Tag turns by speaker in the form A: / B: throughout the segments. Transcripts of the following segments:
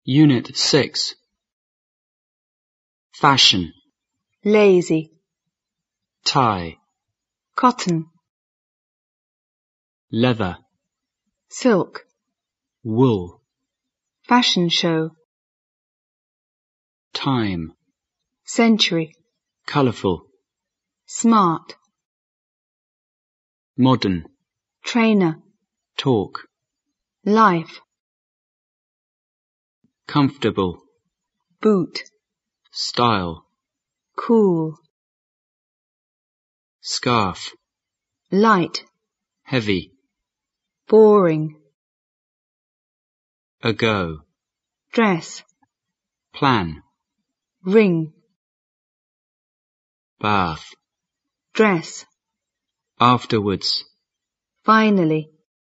A: Unit 6. Fashion.
B: Lazy.
A: Tie.
B: Cotton.
A: Leather.
B: Silk.
A: Wool.
B: Fashion show.
A: Time.
B: Century.
A: Colourful.
B: Smart.
A: Modern.
B: Trainer.
A: Talk.
B: Life.
A: Comfortable.
B: Boot.
A: Style.
B: Cool.
A: Scarf.
B: Light.
A: Heavy.
B: Boring.
A: Ago.
B: Dress.
A: Plan.
B: Ring.
A: Bath.
B: Dress.
A: Afterwards.
B: Finally.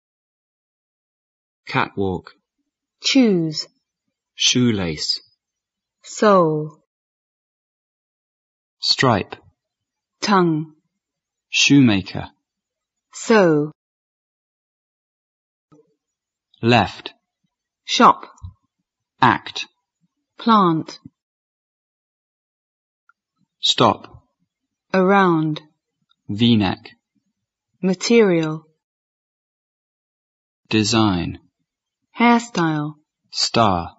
A: Catwalk.
B: Choose.
A: Shoelace.
B: Soul.
A: Stripe.
B: Tongue.
A: Shoemaker.
B: Sew.
A: Left.
B: Shop.
A: Act.
B: Plant.
A: Stop.
B: Around.
A: V-neck.
B: Material.
A: Design.
B: Hairstyle.
A: Star.